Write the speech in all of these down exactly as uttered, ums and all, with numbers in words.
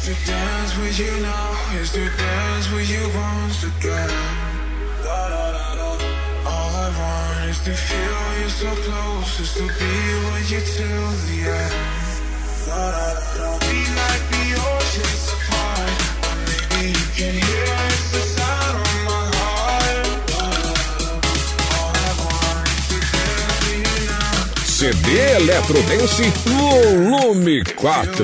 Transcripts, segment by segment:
to dance with you now, is to dance with you once again. Da, da, da, da. All I want is to feel you so close, is to be with you till the end. Da, da, da, da. We like the oceans apart, but maybe you can hear it's the sound of my heart. Da, da, da, da. All I want is to dance with you now. C D Eletrodance Volume quatro.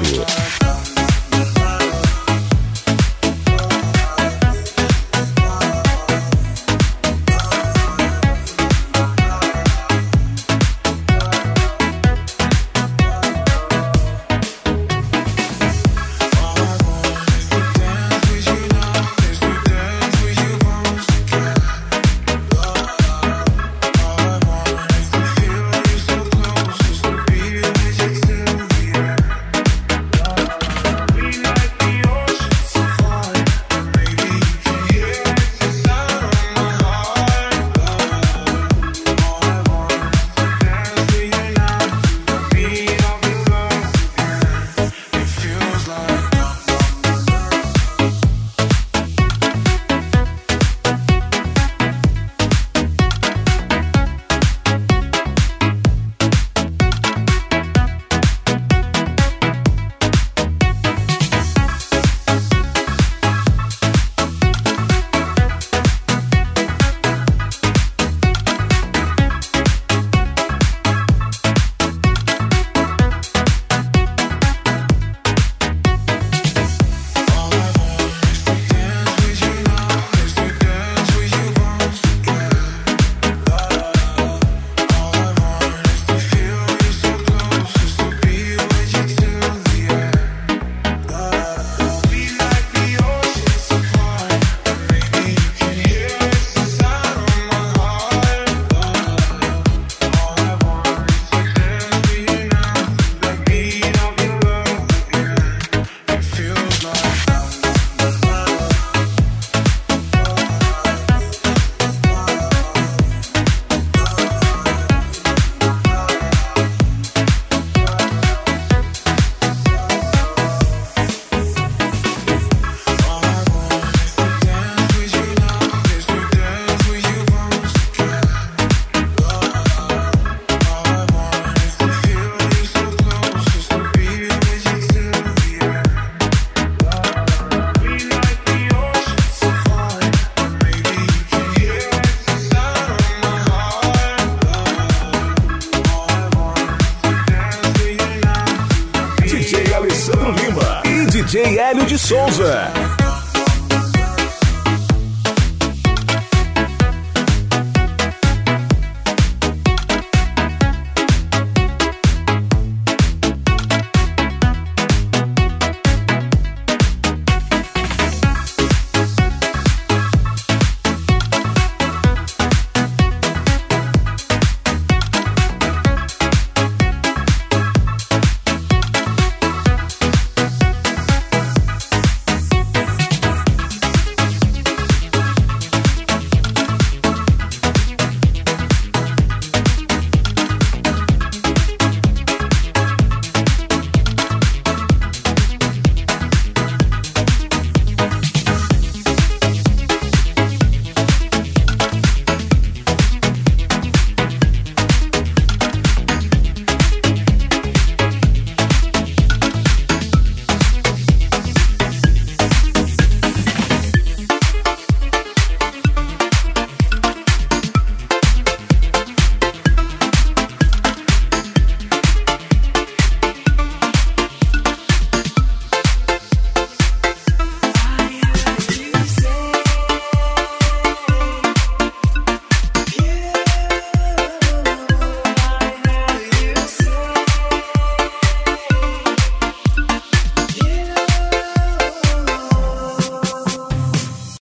D J Alessandro Lima e D J Hélio de Souza.